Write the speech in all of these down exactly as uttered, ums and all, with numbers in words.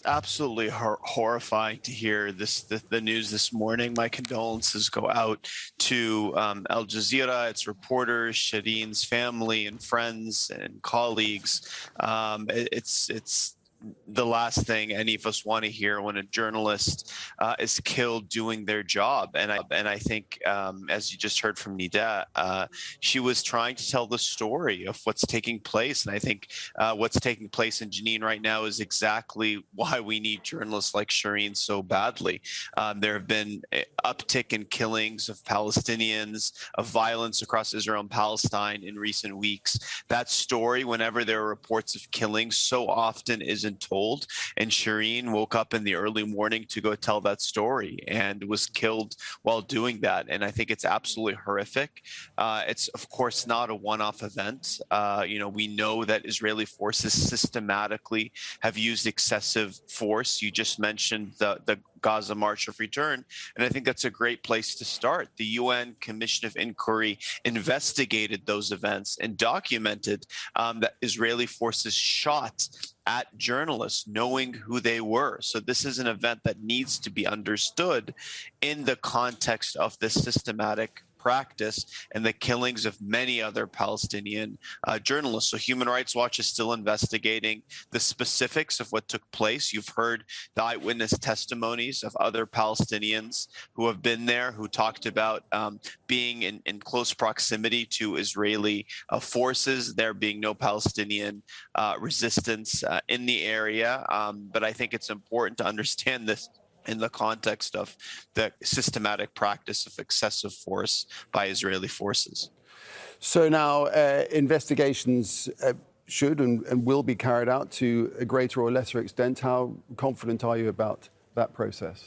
Absolutely hor- horrifying to hear this the, the news this morning. My condolences go out to um, Al Jazeera, its reporters, Shireen's family and friends and colleagues. Um, it, it's it's the last thing any of us want to hear when a journalist uh, is killed doing their job. And I and I think, um, as you just heard from Nida, uh, she was trying to tell the story of what's taking place. And I think uh, what's taking place in Jenin right now is exactly why we need journalists like Shireen so badly. Um, there have been an uptick in killings of Palestinians, of violence across Israel and Palestine in recent weeks. That story, whenever there are reports of killings, so often isn't told. And Shireen woke up in the early morning to go tell that story and was killed while doing that. And I think it's absolutely horrific. Uh, it's, of course, not a one-off event. Uh, you know, we know that Israeli forces systematically have used excessive force. You just mentioned the, the Gaza March of Return. And I think that's a great place to start. The U N Commission of Inquiry investigated those events and documented um, that Israeli forces shot at journalists, knowing who they were. So this is an event that needs to be understood in the context of this systematic practice and the killings of many other Palestinian uh, journalists. So Human Rights Watch is still investigating the specifics of what took place. You've heard the eyewitness testimonies of other Palestinians who have been there, who talked about um, being in, in close proximity to Israeli uh, forces, there being no Palestinian uh, resistance uh, in the area. Um, but I think it's important to understand this in the context of the systematic practice of excessive force by Israeli forces. So now uh, investigations uh, should and, and will be carried out to a greater or lesser extent. How confident are you about that process?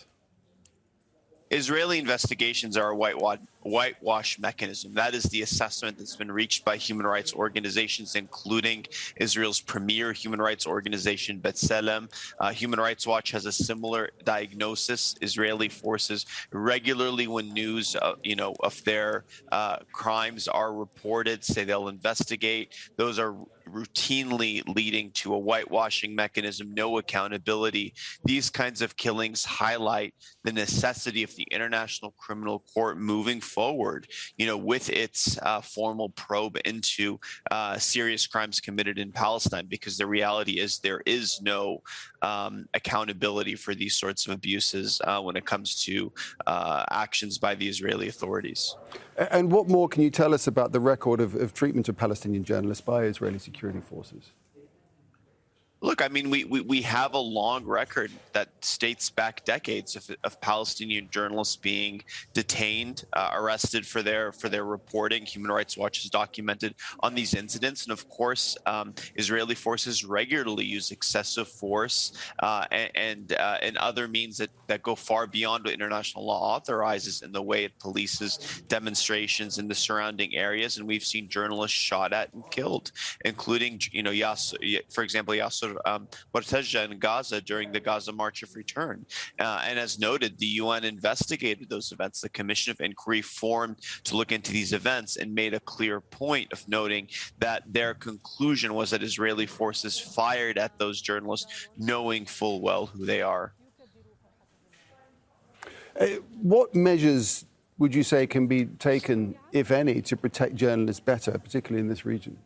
Israeli investigations are a whitewash, whitewash mechanism. That is the assessment that's been reached by human rights organizations, including Israel's premier human rights organization, B'Tselem. Uh, Human Rights Watch has a similar diagnosis. Israeli forces regularly, when news, uh, you know, of their uh, crimes are reported, say they'll investigate. Those are routinely leading to a whitewashing mechanism, no accountability. These kinds of killings highlight the necessity of the International Criminal Court moving forward, you know, with its uh, formal probe into uh, serious crimes committed in Palestine, because the reality is there is no um, accountability for these sorts of abuses uh, when it comes to uh, actions by the Israeli authorities. And what more can you tell us about the record of, of treatment of Palestinian journalists by Israeli security forces? Look, I mean, we, we, we have a long record that dates back decades of, of Palestinian journalists being detained, uh, arrested for their for their reporting. Human Rights Watch has documented on these incidents. And of course, um, Israeli forces regularly use excessive force uh, and and, uh, and other means that, that go far beyond what international law authorizes in the way it polices demonstrations in the surrounding areas. And we've seen journalists shot at and killed, including, you know, Yas, for example, Yasser Um, Barteja in Gaza during the Gaza March of Return. Uh, and as noted, the U N investigated those events. The Commission of Inquiry formed to look into these events and made a clear point of noting that their conclusion was that Israeli forces fired at those journalists, knowing full well who they are. Uh, what measures would you say can be taken, if any, to protect journalists better, particularly in this region?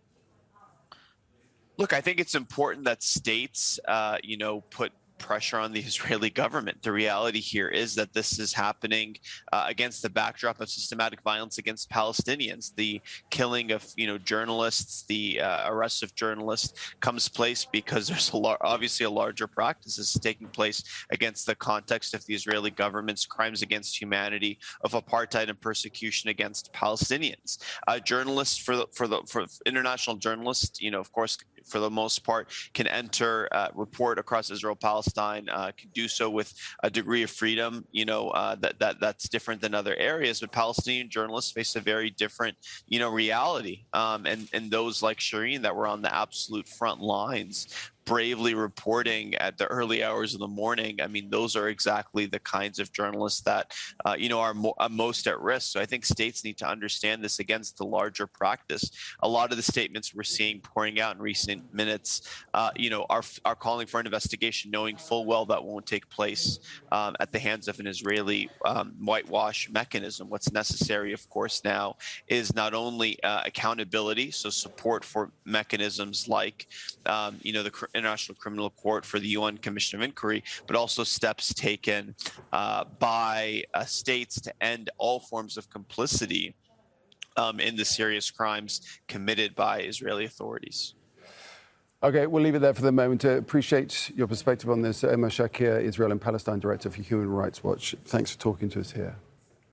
Look, I think it's important that states, uh, you know, put pressure on the Israeli government. The reality here is that this is happening uh, against the backdrop of systematic violence against Palestinians. The killing of, you know, journalists, the uh, arrest of journalists comes place because there's a lar- obviously a larger practice is taking place against the context of the Israeli government's crimes against humanity, of apartheid and persecution against Palestinians. Uh, journalists, for the, for the for international journalists, you know, of course, for the most part, can enter, uh, report across Israel, Palestine, uh, can do so with a degree of freedom, you know, uh, that, that that's different than other areas. But Palestinian journalists face a very different, you know, reality. Um, and, and those like Shireen that were on the absolute front lines bravely reporting at the early hours of the morning. I mean, those are exactly the kinds of journalists that, uh, you know, are, mo- are most at risk. So I think states need to understand this against the larger practice. A lot of the statements we're seeing pouring out in recent minutes, uh, you know, are, are calling for an investigation, knowing full well that won't take place um, at the hands of an Israeli um, whitewash mechanism. What's necessary, of course, now is not only uh, accountability, so support for mechanisms like, um, you know, the International Criminal Court, for the U N Commission of Inquiry, but also steps taken uh, by uh, states to end all forms of complicity um, in the serious crimes committed by Israeli authorities. Okay, we'll leave it there for the moment. Uh, appreciate your perspective on this. Emma Shakir, Israel and Palestine Director for Human Rights Watch. Thanks for talking to us here.